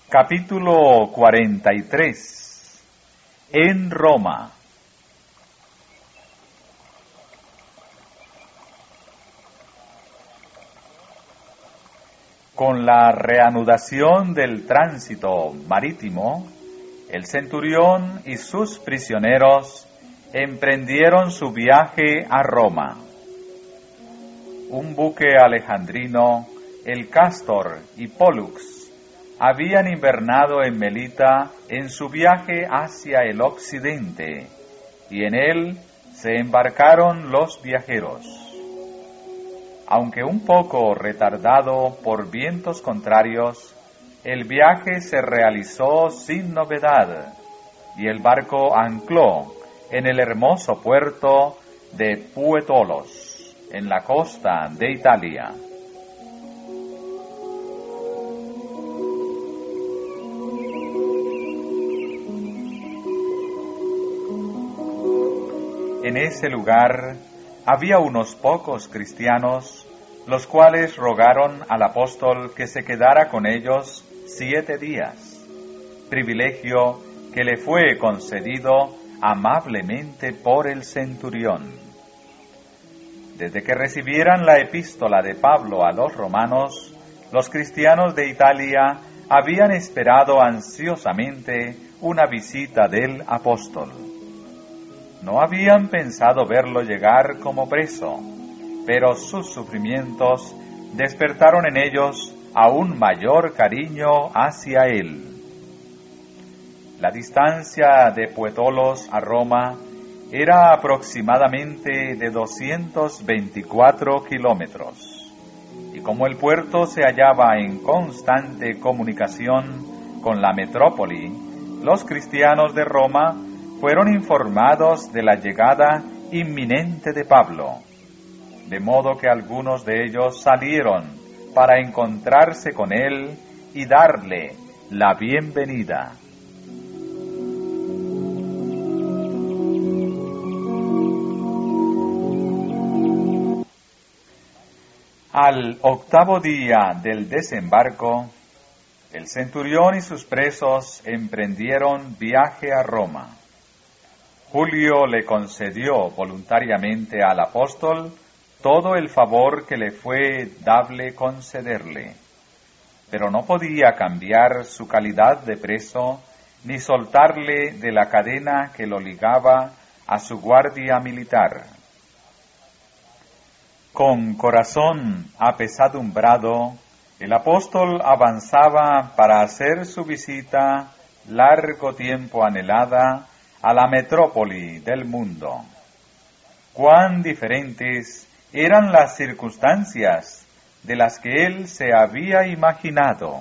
Capítulo 43. En Roma. Con la reanudación del tránsito marítimo, el centurión y sus prisioneros emprendieron su viaje a Roma. Un buque alejandrino, el Castor y Pólux, habían invernado en Melita en su viaje hacia el occidente, y en él se embarcaron los viajeros. Aunque un poco retardado por vientos contrarios, el viaje se realizó sin novedad, y el barco ancló en el hermoso puerto de Puetolos, en la costa de Italia. En ese lugar había unos pocos cristianos, los cuales rogaron al apóstol que se quedara con ellos 7 días, privilegio que le fue concedido amablemente por el centurión. Desde que recibieran la epístola de Pablo a los romanos, los cristianos de Italia habían esperado ansiosamente una visita del apóstol. No habían pensado verlo llegar como preso, pero sus sufrimientos despertaron en ellos aún mayor cariño hacia él. La distancia de Puetolos a Roma era aproximadamente de 224 kilómetros, y como el puerto se hallaba en constante comunicación con la metrópoli, los cristianos de Roma fueron informados de la llegada inminente de Pablo, de modo que algunos de ellos salieron para encontrarse con él y darle la bienvenida. Al 8º día del desembarco, el centurión y sus presos emprendieron viaje a Roma. Julio le concedió voluntariamente al apóstol todo el favor que le fue dable concederle, pero no podía cambiar su calidad de preso ni soltarle de la cadena que lo ligaba a su guardia militar. Con corazón apesadumbrado, el apóstol avanzaba para hacer su visita largo tiempo anhelada a la metrópoli del mundo. Cuán diferentes eran las circunstancias de las que él se había imaginado.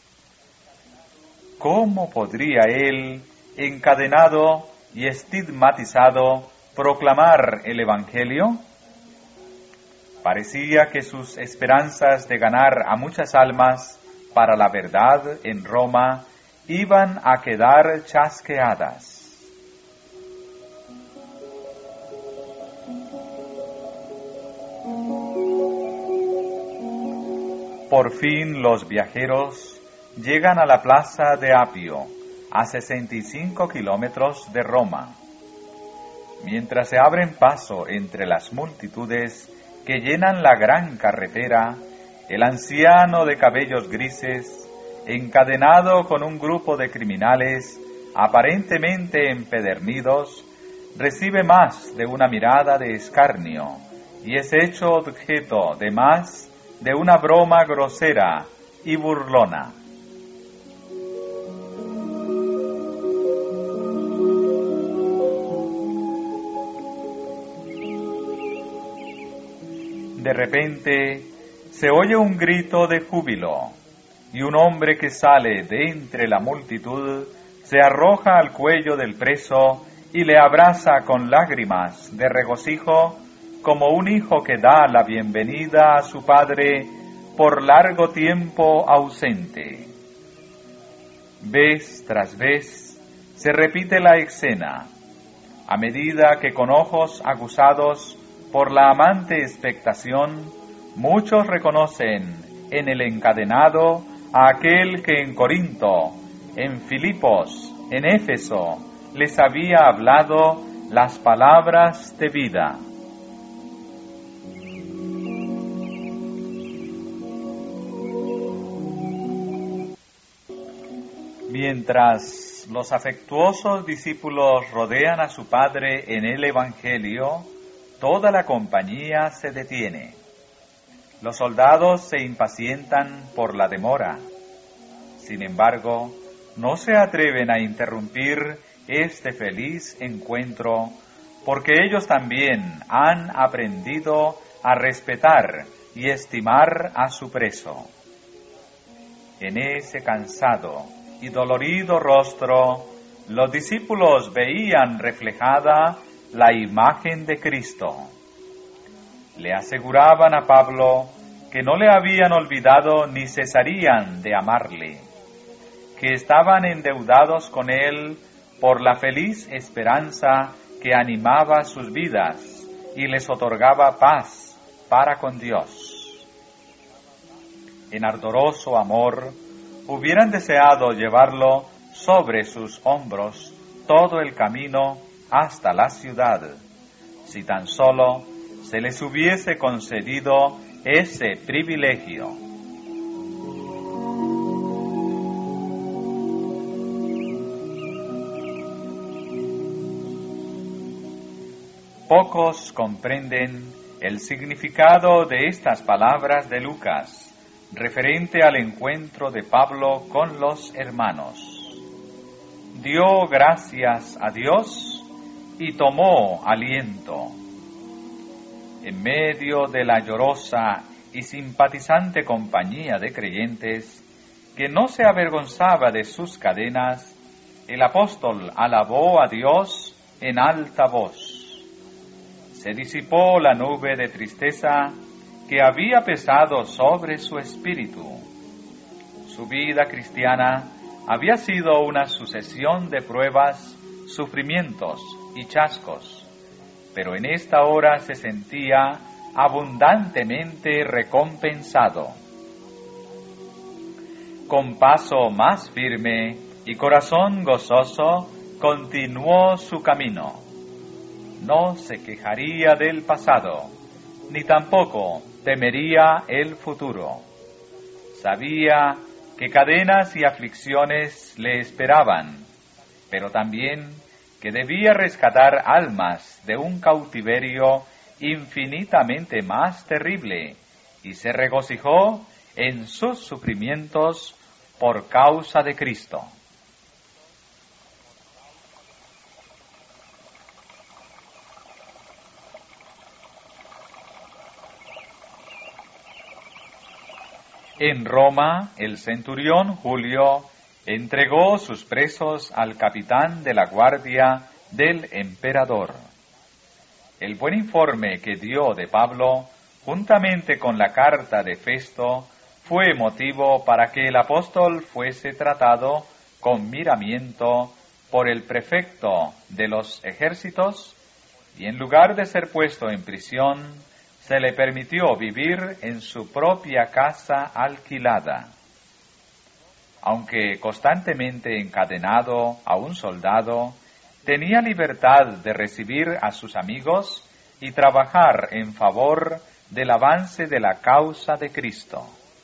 ¿Cómo podría él, encadenado y estigmatizado, proclamar el Evangelio? Parecía que sus esperanzas de ganar a muchas almas para la verdad en Roma iban a quedar chasqueadas. Por fin los viajeros llegan a la plaza de Apio, a 65 kilómetros de Roma. Mientras se abren paso entre las multitudes que llenan la gran carretera, el anciano de cabellos grises, encadenado con un grupo de criminales aparentemente empedernidos, recibe más de una mirada de escarnio y es hecho objeto de más de una broma grosera y burlona. De repente se oye un grito de júbilo, y un hombre que sale de entre la multitud se arroja al cuello del preso y le abraza con lágrimas de regocijo, como un hijo que da la bienvenida a su padre por largo tiempo ausente. Vez tras vez se repite la escena, a medida que con ojos aguzados por la amante expectación, muchos reconocen en el encadenado a aquel que en Corinto, en Filipos, en Éfeso, les había hablado las palabras de vida. Mientras los afectuosos discípulos rodean a su Padre en el Evangelio, toda la compañía se detiene. Los soldados se impacientan por la demora. Sin embargo, no se atreven a interrumpir este feliz encuentro, porque ellos también han aprendido a respetar y estimar a su preso. En ese cansado y dolorido rostro, los discípulos veían reflejada la imagen de Cristo. Le aseguraban a Pablo que no le habían olvidado ni cesarían de amarle, que estaban endeudados con él por la feliz esperanza que animaba sus vidas y les otorgaba paz para con Dios. En ardoroso amor, hubieran deseado llevarlo sobre sus hombros todo el camino hasta la ciudad, si tan solo se les hubiese concedido ese privilegio. Pocos comprenden el significado de estas palabras de Lucas, referente al encuentro de Pablo con los hermanos. Dio gracias a Dios y tomó aliento. En medio de la llorosa y simpatizante compañía de creyentes, que no se avergonzaba de sus cadenas, el apóstol alabó a Dios en alta voz. Se disipó la nube de tristeza que había pesado sobre su espíritu. Su vida cristiana había sido una sucesión de pruebas, sufrimientos y chascos, pero en esta hora se sentía abundantemente recompensado. Con paso más firme y corazón gozoso, continuó su camino. No se quejaría del pasado, ni tampoco temería el futuro. Sabía que cadenas y aflicciones le esperaban, pero también que debía rescatar almas de un cautiverio infinitamente más terrible, y se regocijó en sus sufrimientos por causa de Cristo. En Roma, el centurión Julio entregó sus presos al capitán de la guardia del emperador. El buen informe que dio de Pablo, juntamente con la carta de Festo, fue motivo para que el apóstol fuese tratado con miramiento por el prefecto de los ejércitos, y en lugar de ser puesto en prisión, se le permitió vivir en su propia casa alquilada. Aunque constantemente encadenado a un soldado, tenía libertad de recibir a sus amigos y trabajar en favor del avance de la causa de Cristo.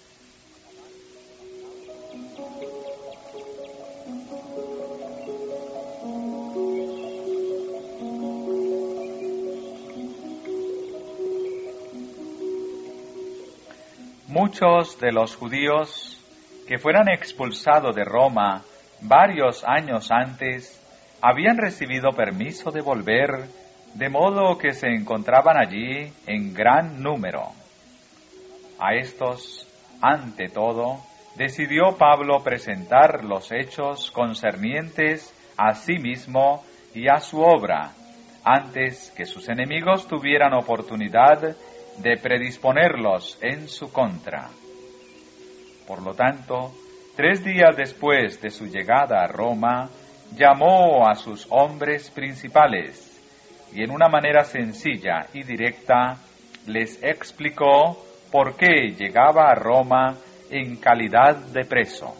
Muchos de los judíos que fueran expulsados de Roma varios años antes habían recibido permiso de volver, de modo que se encontraban allí en gran número. A estos, ante todo, decidió Pablo presentar los hechos concernientes a sí mismo y a su obra, antes que sus enemigos tuvieran oportunidad de predisponerlos en su contra. Por lo tanto, 3 días después de su llegada a Roma, llamó a sus hombres principales y en una manera sencilla y directa les explicó por qué llegaba a Roma en calidad de preso.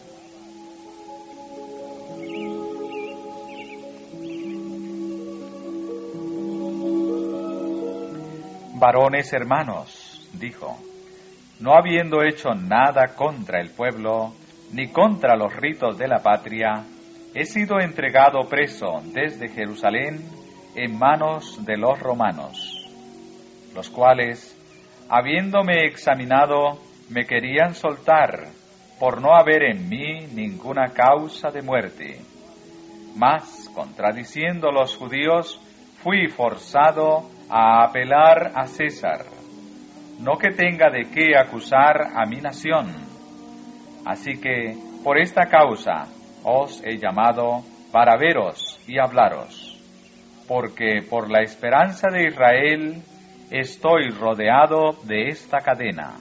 Varones hermanos, dijo, no habiendo hecho nada contra el pueblo, ni contra los ritos de la patria, he sido entregado preso desde Jerusalén en manos de los romanos, los cuales, habiéndome examinado, me querían soltar, por no haber en mí ninguna causa de muerte. Mas, contradiciendo los judíos, fui forzado a apelar a César, no que tenga de qué acusar a mi nación. Así que, por esta causa, os he llamado para veros y hablaros, porque por la esperanza de Israel estoy rodeado de esta cadena.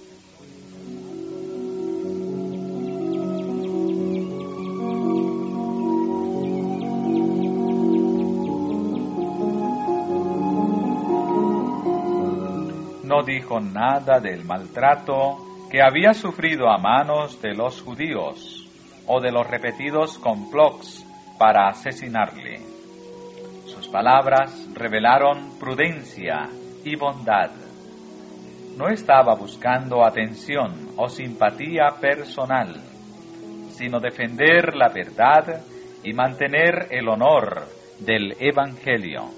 No dijo nada del maltrato que había sufrido a manos de los judíos o de los repetidos complots para asesinarle. Sus palabras revelaron prudencia y bondad. No estaba buscando atención o simpatía personal, sino defender la verdad y mantener el honor del Evangelio.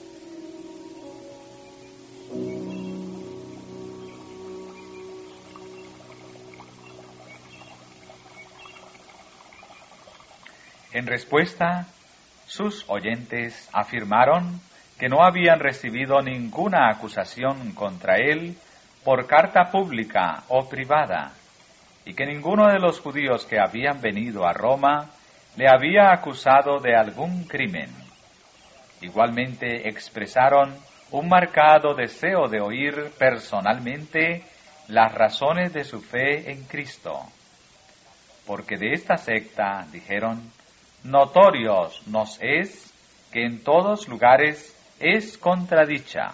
En respuesta, sus oyentes afirmaron que no habían recibido ninguna acusación contra él por carta pública o privada, y que ninguno de los judíos que habían venido a Roma le había acusado de algún crimen. Igualmente expresaron un marcado deseo de oír personalmente las razones de su fe en Cristo, porque de esta secta, dijeron, notorios nos es que en todos lugares es contradicha.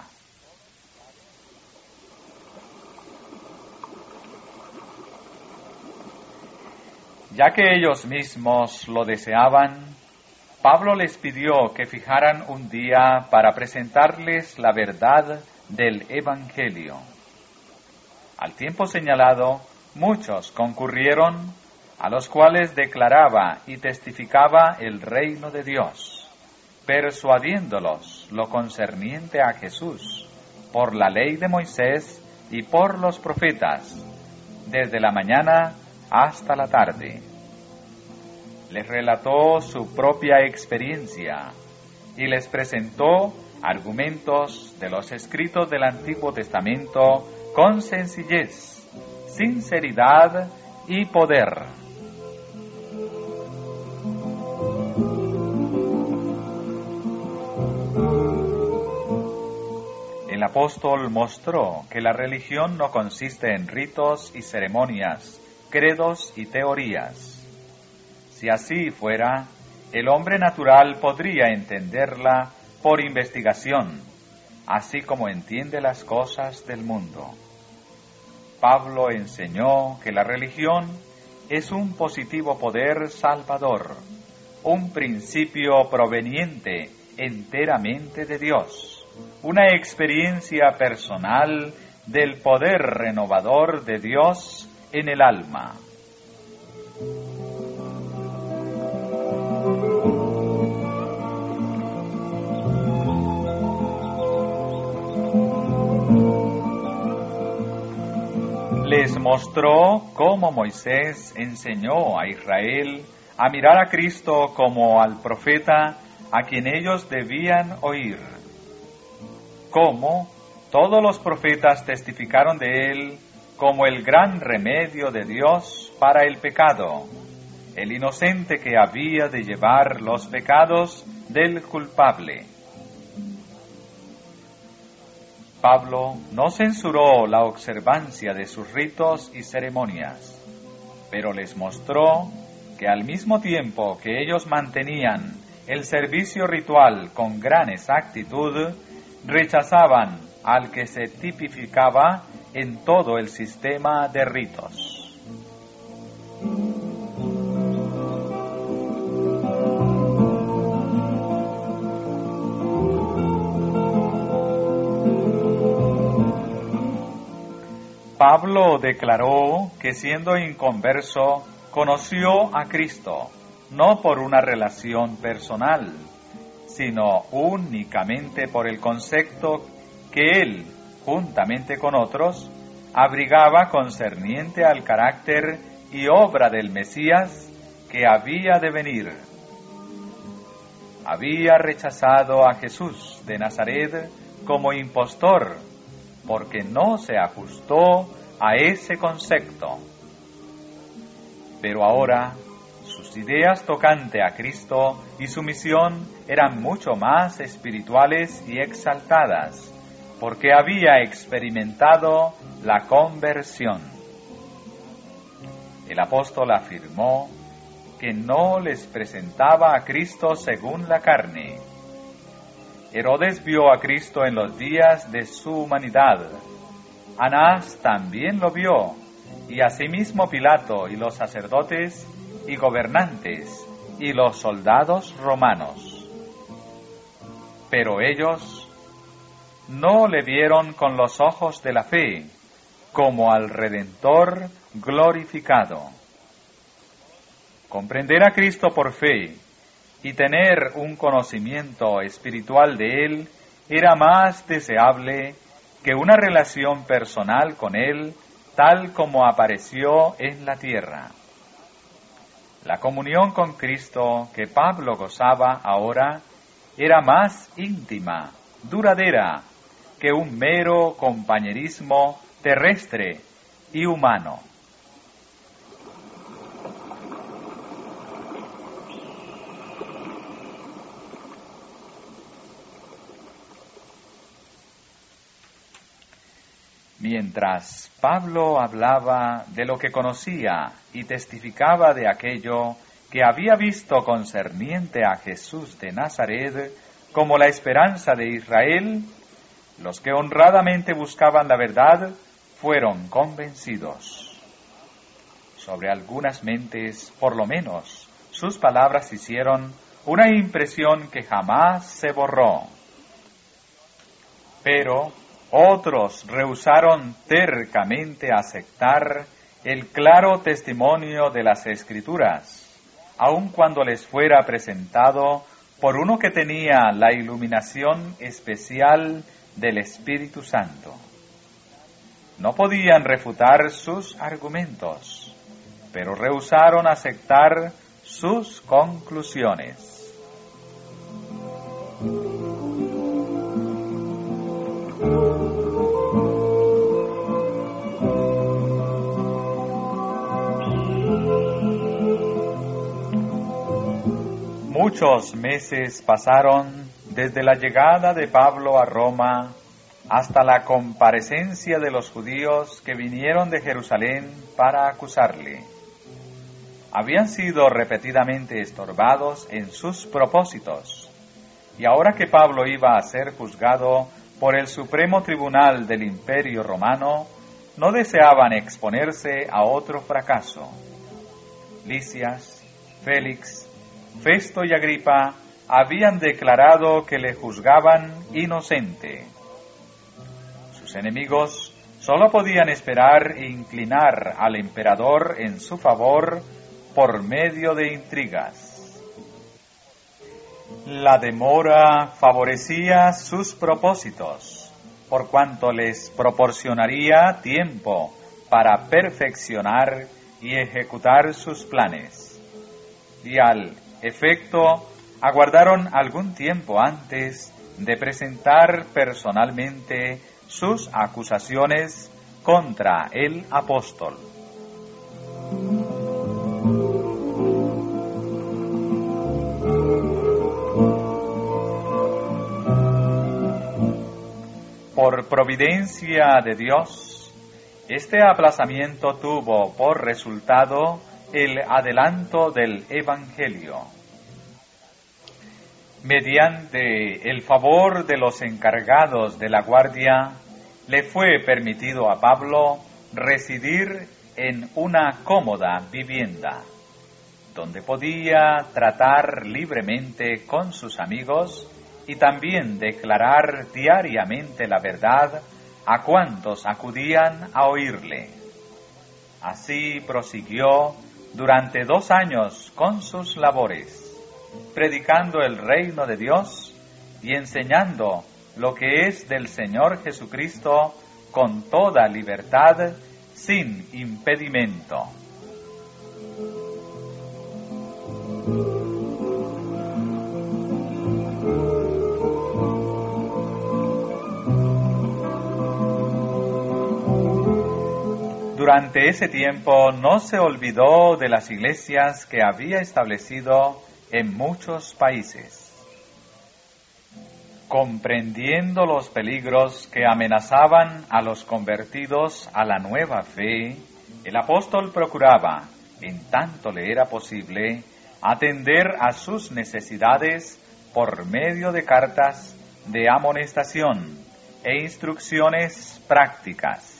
Ya que ellos mismos lo deseaban, Pablo les pidió que fijaran un día para presentarles la verdad del Evangelio. Al tiempo señalado, muchos concurrieron, a los cuales declaraba y testificaba el reino de Dios, persuadiéndolos lo concerniente a Jesús, por la ley de Moisés y por los profetas, desde la mañana hasta la tarde. Les relató su propia experiencia y les presentó argumentos de los escritos del Antiguo Testamento con sencillez, sinceridad y poder. El apóstol mostró que la religión no consiste en ritos y ceremonias, credos y teorías. Si así fuera, el hombre natural podría entenderla por investigación, así como entiende las cosas del mundo. Pablo enseñó que la religión es un positivo poder salvador, un principio proveniente enteramente de Dios, una experiencia personal del poder renovador de Dios en el alma. Les mostró cómo Moisés enseñó a Israel a mirar a Cristo como al profeta a quien ellos debían oír. Cómo todos los profetas testificaron de él como el gran remedio de Dios para el pecado, el inocente que había de llevar los pecados del culpable. Pablo no censuró la observancia de sus ritos y ceremonias, pero les mostró que al mismo tiempo que ellos mantenían el servicio ritual con gran exactitud, rechazaban al que se tipificaba en todo el sistema de ritos. Pablo declaró que siendo inconverso conoció a Cristo, no por una relación personal, sino únicamente por el concepto que él, juntamente con otros, abrigaba concerniente al carácter y obra del Mesías que había de venir. Había rechazado a Jesús de Nazaret como impostor, porque no se ajustó a ese concepto. Pero ahora, sus ideas tocante a Cristo y su misión eran mucho más espirituales y exaltadas, porque había experimentado la conversión. El apóstol afirmó que no les presentaba a Cristo según la carne. Herodes vio a Cristo en los días de su humanidad. Anás también lo vio, y asimismo Pilato y los sacerdotes y gobernantes y los soldados romanos. Pero ellos no le vieron con los ojos de la fe, como al Redentor glorificado. Comprender a Cristo por fe y tener un conocimiento espiritual de Él era más deseable que una relación personal con Él tal como apareció en la tierra. La comunión con Cristo que Pablo gozaba ahora era más íntima, duradera, que un mero compañerismo terrestre y humano. Mientras Pablo hablaba de lo que conocía y testificaba de aquello que había visto concerniente a Jesús de Nazaret como la esperanza de Israel, los que honradamente buscaban la verdad fueron convencidos. Sobre algunas mentes, por lo menos, sus palabras hicieron una impresión que jamás se borró. Pero otros rehusaron tercamente aceptar el claro testimonio de las Escrituras, aun cuando les fuera presentado por uno que tenía la iluminación especial del Espíritu Santo. No podían refutar sus argumentos, pero rehusaron aceptar sus conclusiones. Muchos meses pasaron desde la llegada de Pablo a Roma hasta la comparecencia de los judíos que vinieron de Jerusalén para acusarle. Habían sido repetidamente estorbados en sus propósitos, y ahora que Pablo iba a ser juzgado por el Supremo Tribunal del Imperio Romano, no deseaban exponerse a otro fracaso. Lisias, Félix, Festo y Agripa habían declarado que le juzgaban inocente. Sus enemigos solo podían esperar inclinar al emperador en su favor por medio de intrigas. La demora favorecía sus propósitos, por cuanto les proporcionaría tiempo para perfeccionar y ejecutar sus planes. Y al efecto, aguardaron algún tiempo antes de presentar personalmente sus acusaciones contra el apóstol. Por providencia de Dios, este aplazamiento tuvo por resultado el adelanto del Evangelio. Mediante el favor de los encargados de la guardia, le fue permitido a Pablo residir en una cómoda vivienda, donde podía tratar libremente con sus amigos y también declarar diariamente la verdad a cuantos acudían a oírle. Así prosiguió durante 2 años con sus labores, predicando el reino de Dios y enseñando lo que es del Señor Jesucristo con toda libertad, sin impedimento. Durante ese tiempo no se olvidó de las iglesias que había establecido en muchos países. Comprendiendo los peligros que amenazaban a los convertidos a la nueva fe, el apóstol procuraba, en tanto le era posible, atender a sus necesidades por medio de cartas de amonestación e instrucciones prácticas.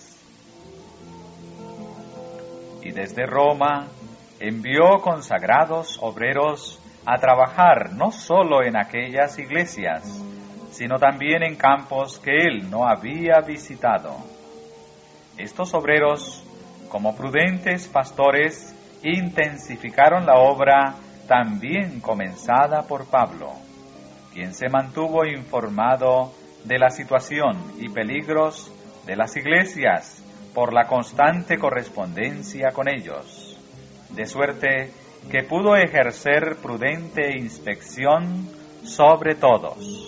Y desde Roma envió consagrados obreros a trabajar no solo en aquellas iglesias, sino también en campos que él no había visitado. Estos obreros, como prudentes pastores, intensificaron la obra también comenzada por Pablo, quien se mantuvo informado de la situación y peligros de las iglesias por la constante correspondencia con ellos, de suerte que pudo ejercer prudente inspección sobre todos.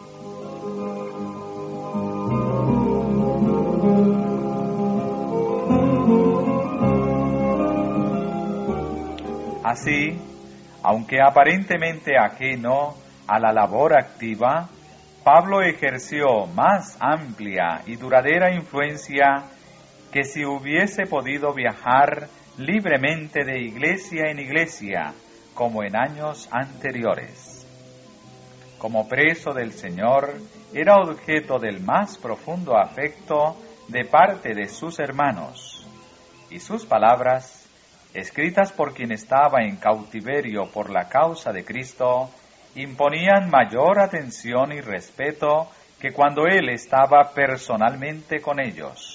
Así, aunque aparentemente ajeno a la labor activa, Pablo ejerció más amplia y duradera influencia que si hubiese podido viajar libremente de iglesia en iglesia, como en años anteriores. Como preso del Señor, era objeto del más profundo afecto de parte de sus hermanos, y sus palabras, escritas por quien estaba en cautiverio por la causa de Cristo, imponían mayor atención y respeto que cuando él estaba personalmente con ellos.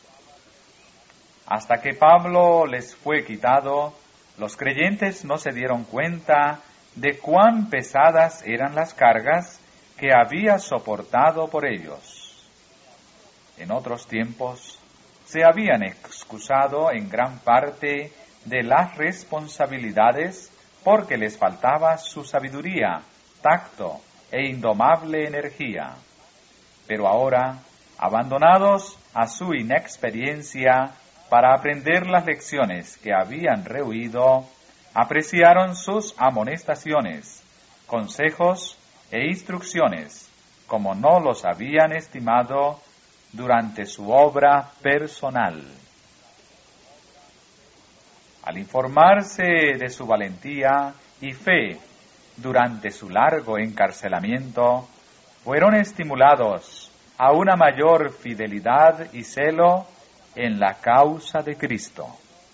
Hasta que Pablo les fue quitado, los creyentes no se dieron cuenta de cuán pesadas eran las cargas que había soportado por ellos. En otros tiempos, se habían excusado en gran parte de las responsabilidades porque les faltaba su sabiduría, tacto e indomable energía. Pero ahora, abandonados a su inexperiencia para aprender las lecciones que habían rehuido, apreciaron sus amonestaciones, consejos e instrucciones como no los habían estimado durante su obra personal. Al informarse de su valentía y fe durante su largo encarcelamiento, fueron estimulados a una mayor fidelidad y celo en la causa de Cristo.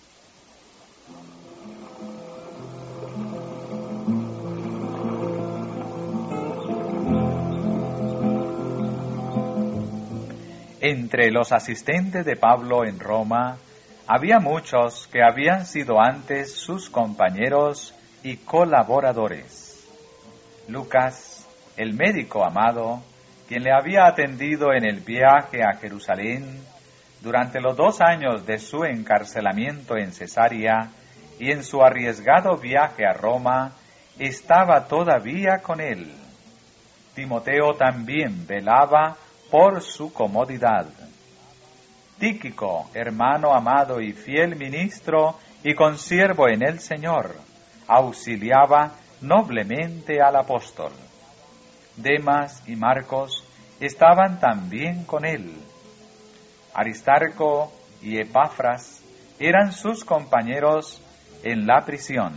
Entre los asistentes de Pablo en Roma, había muchos que habían sido antes sus compañeros y colaboradores. Lucas, el médico amado, quien le había atendido en el viaje a Jerusalén durante los 2 años de su encarcelamiento en Cesarea y en su arriesgado viaje a Roma, estaba todavía con él. Timoteo también velaba por su comodidad. Tíquico, hermano amado y fiel ministro y consiervo en el Señor, auxiliaba noblemente al apóstol. Demas y Marcos estaban también con él. Aristarco y Epafras eran sus compañeros en la prisión.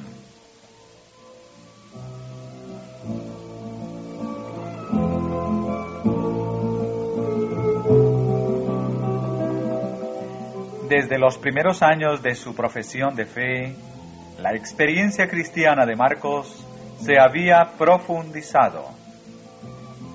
Desde los primeros años de su profesión de fe, la experiencia cristiana de Marcos se había profundizado.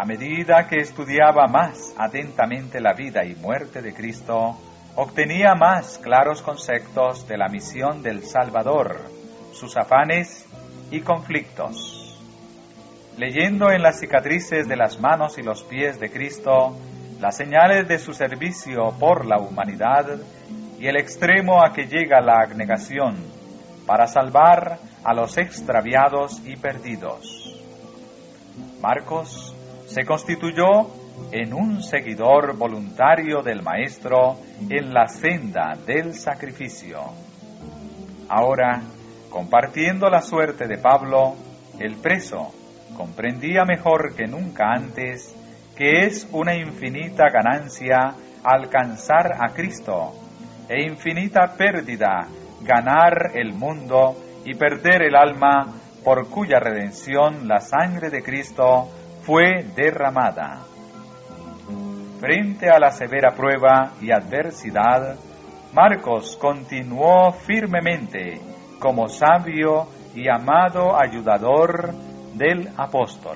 a medida que estudiaba más atentamente la vida y muerte de Cristo, obtenía más claros conceptos de la misión del Salvador, sus afanes y conflictos. Leyendo en las cicatrices de las manos y los pies de Cristo las señales de su servicio por la humanidad y el extremo a que llega la abnegación para salvar a los extraviados y perdidos. Marcos se constituyó en un seguidor voluntario del Maestro en la senda del sacrificio. Ahora, compartiendo la suerte de Pablo, el preso comprendía mejor que nunca antes que es una infinita ganancia alcanzar a Cristo e infinita pérdida ganar el mundo y perder el alma por cuya redención la sangre de Cristo fue derramada. Frente a la severa prueba y adversidad, Marcos continuó firmemente como sabio y amado ayudador del apóstol.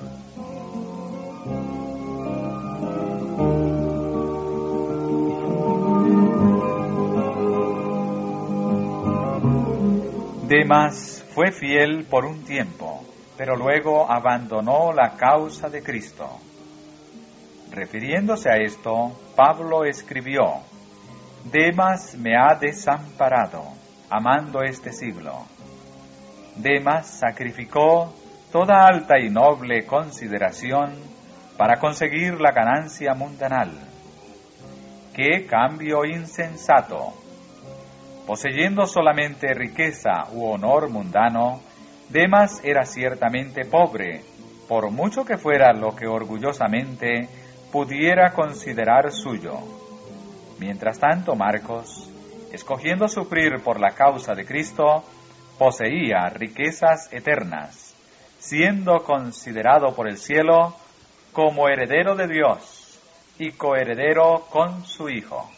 Demas fue fiel por un tiempo, pero luego abandonó la causa de Cristo. Refiriéndose a esto, Pablo escribió: Demas me ha desamparado, amando este siglo. Demas sacrificó toda alta y noble consideración para conseguir la ganancia mundanal. ¡Qué cambio insensato! Poseyendo solamente riqueza u honor mundano, Demas era ciertamente pobre, por mucho que fuera lo que orgullosamente pudiera considerar suyo. Mientras tanto, Marcos, escogiendo sufrir por la causa de Cristo, poseía riquezas eternas, siendo considerado por el cielo como heredero de Dios y coheredero con su Hijo.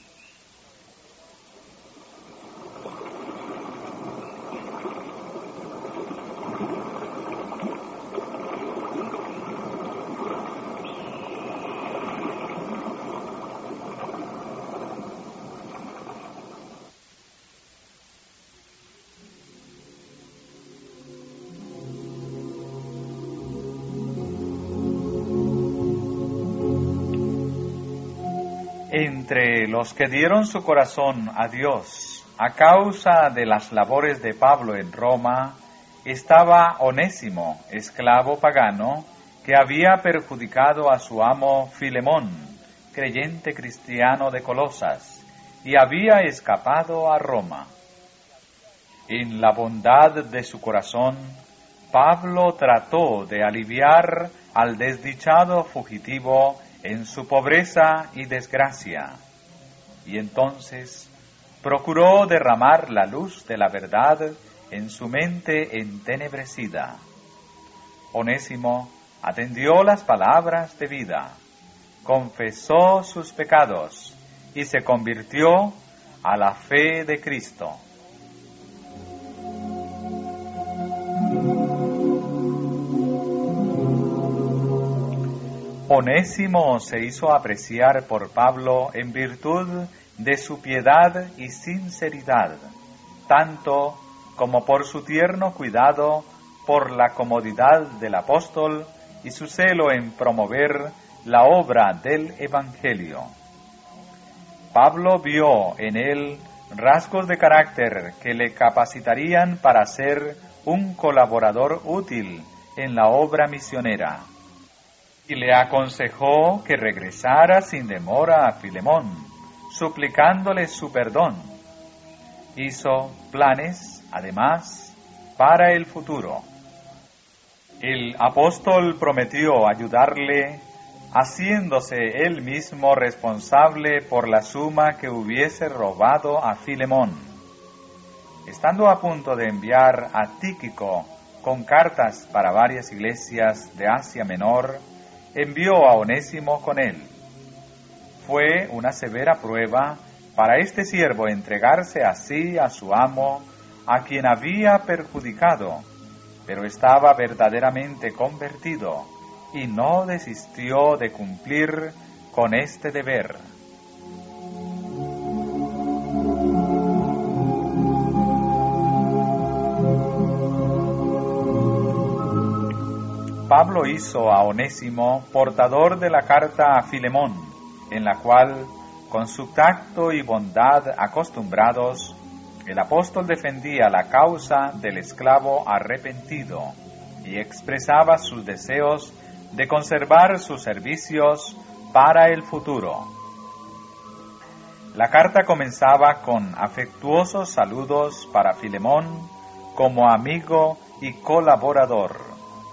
Entre los que dieron su corazón a Dios a causa de las labores de Pablo en Roma, estaba Onésimo, esclavo pagano, que había perjudicado a su amo Filemón, creyente cristiano de Colosas, y había escapado a Roma. En la bondad de su corazón, Pablo trató de aliviar al desdichado fugitivo en su pobreza y desgracia, y entonces procuró derramar la luz de la verdad en su mente entenebrecida. Onésimo atendió las palabras de vida, confesó sus pecados y se convirtió a la fe de Cristo. Onésimo se hizo apreciar por Pablo en virtud de su piedad y sinceridad, tanto como por su tierno cuidado por la comodidad del apóstol y su celo en promover la obra del Evangelio. Pablo vio en él rasgos de carácter que le capacitarían para ser un colaborador útil en la obra misionera, y le aconsejó que regresara sin demora a Filemón, suplicándole su perdón. Hizo planes, además, para el futuro. El apóstol prometió ayudarle, haciéndose él mismo responsable por la suma que hubiese robado a Filemón. Estando a punto de enviar a Tíquico con cartas para varias iglesias de Asia Menor, envió a Onésimo con él. Fue una severa prueba para este siervo entregarse así a su amo, a quien había perjudicado, pero estaba verdaderamente convertido y no desistió de cumplir con este deber. Pablo hizo a Onésimo portador de la carta a Filemón, en la cual, con su tacto y bondad acostumbrados, el apóstol defendía la causa del esclavo arrepentido y expresaba sus deseos de conservar sus servicios para el futuro. La carta comenzaba con afectuosos saludos para Filemón como amigo y colaborador.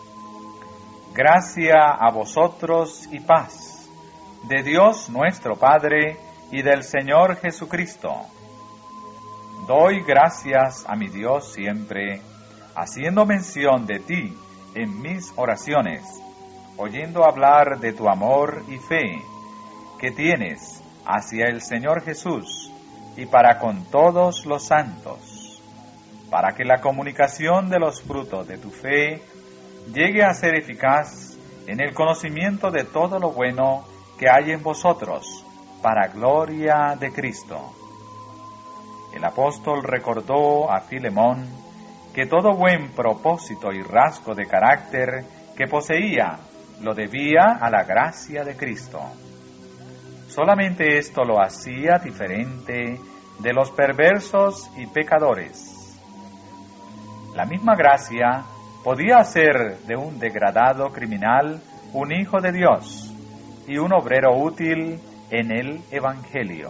Gracia a vosotros y paz, de Dios nuestro Padre y del Señor Jesucristo. Doy gracias a mi Dios siempre, haciendo mención de ti en mis oraciones, oyendo hablar de tu amor y fe que tienes hacia el Señor Jesús y para con todos los santos, para que la comunicación de los frutos de tu fe llegue a ser eficaz en el conocimiento de todo lo bueno que hay en vosotros, para gloria de Cristo. El apóstol recordó a Filemón que todo buen propósito y rasgo de carácter que poseía lo debía a la gracia de Cristo. Solamente esto lo hacía diferente de los perversos y pecadores. La misma gracia podía hacer de un degradado criminal un hijo de Dios y un obrero útil en el Evangelio.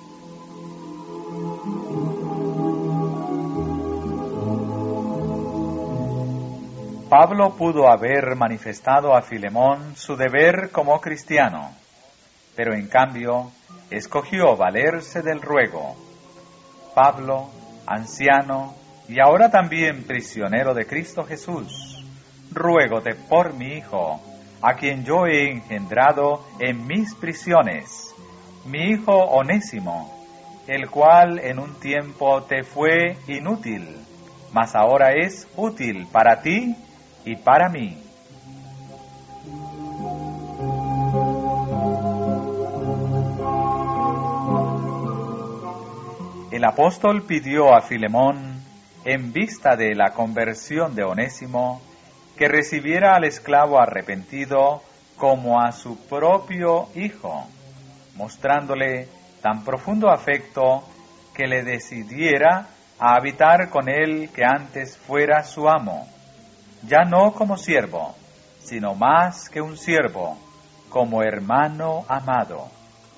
Pablo pudo haber manifestado a Filemón su deber como cristiano, pero en cambio escogió valerse del ruego. Pablo, anciano y ahora también prisionero de Cristo Jesús, ruégote por mi Hijo, a quien yo he engendrado en mis prisiones, mi hijo Onésimo, el cual en un tiempo te fue inútil, mas ahora es útil para ti y para mí. El apóstol pidió a Filemón, en vista de la conversión de Onésimo, que recibiera al esclavo arrepentido como a su propio hijo, mostrándole tan profundo afecto que le decidiera a habitar con él que antes fuera su amo, ya no como siervo, sino más que un siervo, como hermano amado.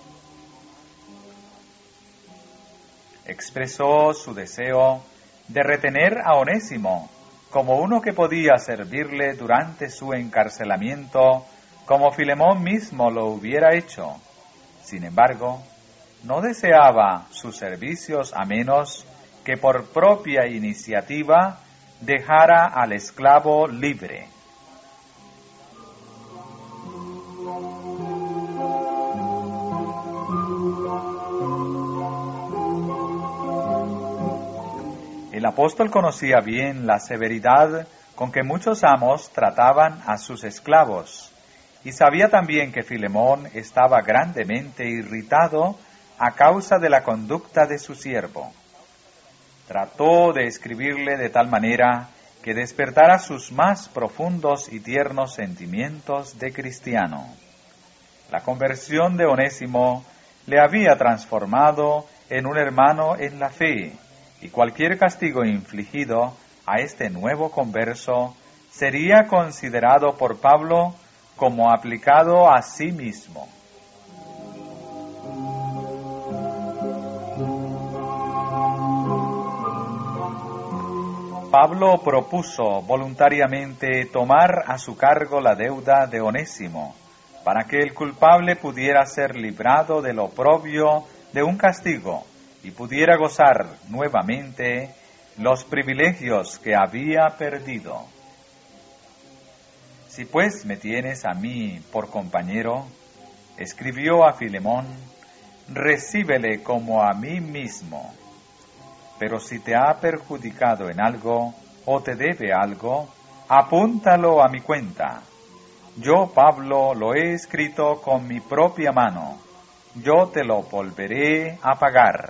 Expresó su deseo de retener a Onésimo como uno que podía servirle durante su encarcelamiento, como Filemón mismo lo hubiera hecho. Sin embargo, no deseaba sus servicios a menos que por propia iniciativa dejara al esclavo libre. El apóstol conocía bien la severidad con que muchos amos trataban a sus esclavos, y sabía también que Filemón estaba grandemente irritado a causa de la conducta de su siervo. Trató de escribirle de tal manera que despertara sus más profundos y tiernos sentimientos de cristiano. La conversión de Onésimo le había transformado en un hermano en la fe, y cualquier castigo infligido a este nuevo converso sería considerado por Pablo como aplicado a sí mismo. Pablo propuso voluntariamente tomar a su cargo la deuda de Onésimo, para que el culpable pudiera ser librado del oprobio de un castigo y pudiera gozar nuevamente los privilegios que había perdido. Si pues me tienes a mí por compañero, escribió a Filemón, recíbele como a mí mismo. Pero si te ha perjudicado en algo o te debe algo, apúntalo a mi cuenta. Yo, Pablo, lo he escrito con mi propia mano. Yo te lo volveré a pagar.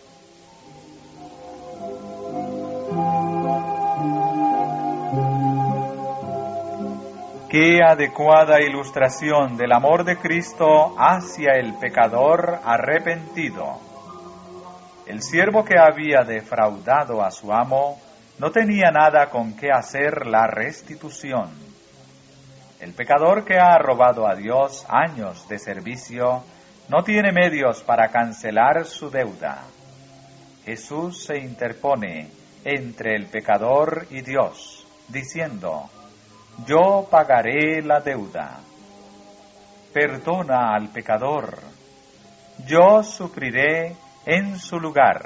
Qué adecuada ilustración del amor de Cristo hacia el pecador arrepentido. El siervo que había defraudado a su amo no tenía nada con qué hacer la restitución. El pecador que ha robado a Dios años de servicio no tiene medios para cancelar su deuda. Jesús se interpone entre el pecador y Dios, diciendo: yo pagaré la deuda. Perdona al pecador. Yo sufriré en su lugar.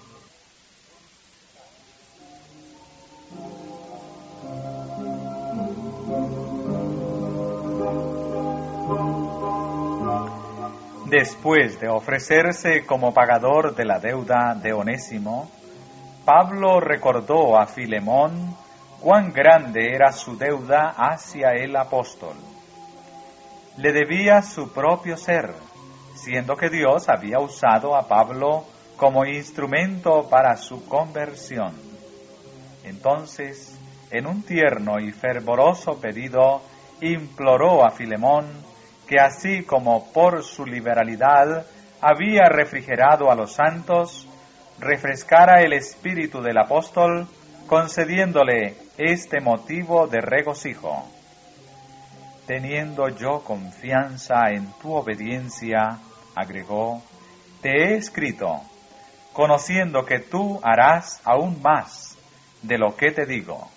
Después de ofrecerse como pagador de la deuda de Onésimo, Pablo recordó a Filemón cuán grande era su deuda hacia el apóstol. Le debía su propio ser, siendo que Dios había usado a Pablo como instrumento para su conversión. Entonces, en un tierno y fervoroso pedido, imploró a Filemón que así como por su liberalidad había refrigerado a los santos, refrescara el espíritu del apóstol, concediéndole este motivo de regocijo. Teniendo yo confianza en tu obediencia, agregó, te he escrito, conociendo que tú harás aún más de lo que te digo.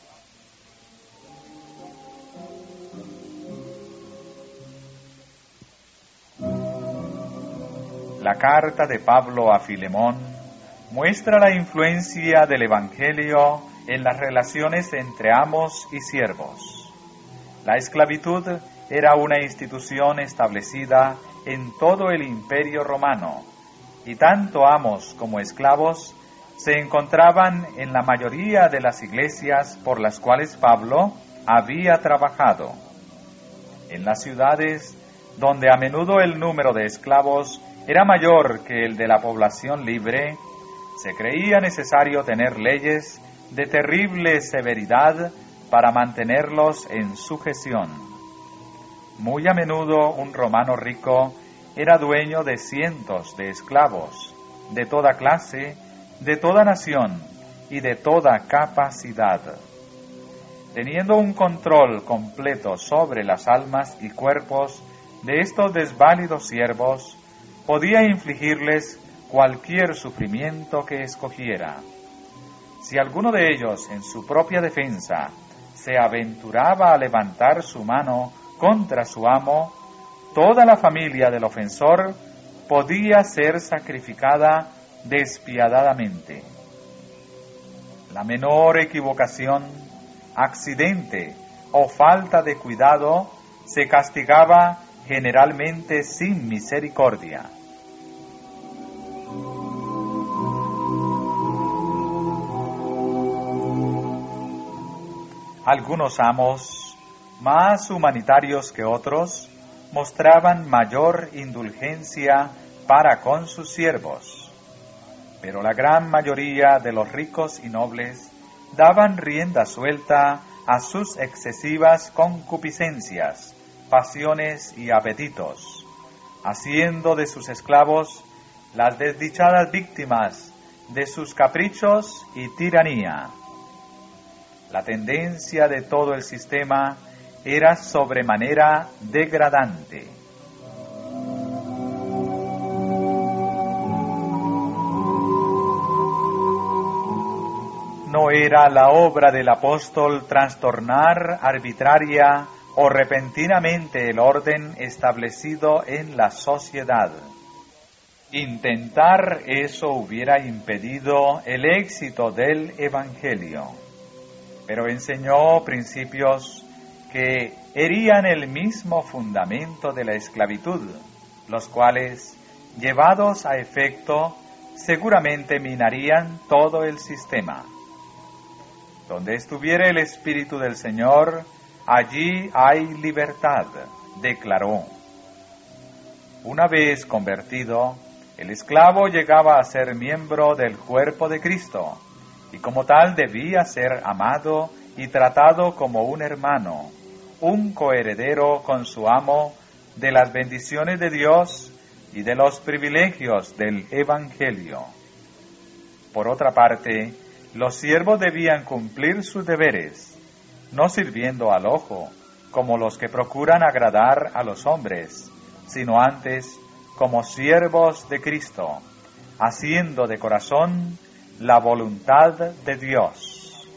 La carta de Pablo a Filemón muestra la influencia del Evangelio en las relaciones entre amos y siervos. La esclavitud era una institución establecida en todo el Imperio Romano, y tanto amos como esclavos se encontraban en la mayoría de las iglesias por las cuales Pablo había trabajado. En las ciudades donde a menudo el número de esclavos era mayor que el de la población libre, se creía necesario tener leyes de terrible severidad para mantenerlos en sujeción. Muy a menudo un romano rico era dueño de cientos de esclavos, de toda clase, de toda nación y de toda capacidad. Teniendo un control completo sobre las almas y cuerpos de estos desválidos siervos, podía infligirles cualquier sufrimiento que escogiera. Si alguno de ellos, en su propia defensa, se aventuraba a levantar su mano contra su amo, toda la familia del ofensor podía ser sacrificada despiadadamente. La menor equivocación, accidente o falta de cuidado se castigaba generalmente sin misericordia. Algunos amos, más humanitarios que otros, mostraban mayor indulgencia para con sus siervos, pero la gran mayoría de los ricos y nobles daban rienda suelta a sus excesivas concupiscencias, pasiones y apetitos, haciendo de sus esclavos las desdichadas víctimas de sus caprichos y tiranía. La tendencia de todo el sistema era sobremanera degradante. No era la obra del apóstol trastornar arbitraria o repentinamente el orden establecido en la sociedad. Intentar eso hubiera impedido el éxito del Evangelio, pero enseñó principios que herían el mismo fundamento de la esclavitud, los cuales, llevados a efecto, seguramente minarían todo el sistema. Donde estuviera el Espíritu del Señor, allí hay libertad, declaró. Una vez convertido, el esclavo llegaba a ser miembro del cuerpo de Cristo, y como tal debía ser amado y tratado como un hermano, un coheredero con su amo de las bendiciones de Dios y de los privilegios del Evangelio. Por otra parte, los siervos debían cumplir sus deberes, no sirviendo al ojo, como los que procuran agradar a los hombres, sino antes como siervos de Cristo, haciendo de corazón la voluntad de Dios.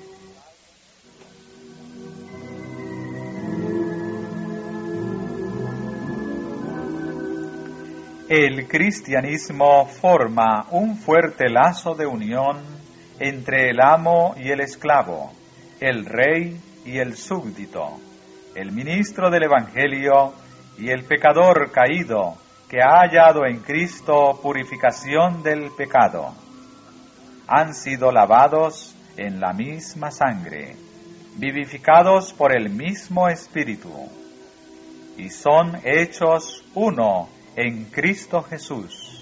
El cristianismo forma un fuerte lazo de unión entre el amo y el esclavo, el rey y el súbdito, el ministro del Evangelio y el pecador caído que ha hallado en Cristo purificación del pecado. Han sido lavados en la misma sangre, vivificados por el mismo Espíritu, y son hechos uno en Cristo Jesús.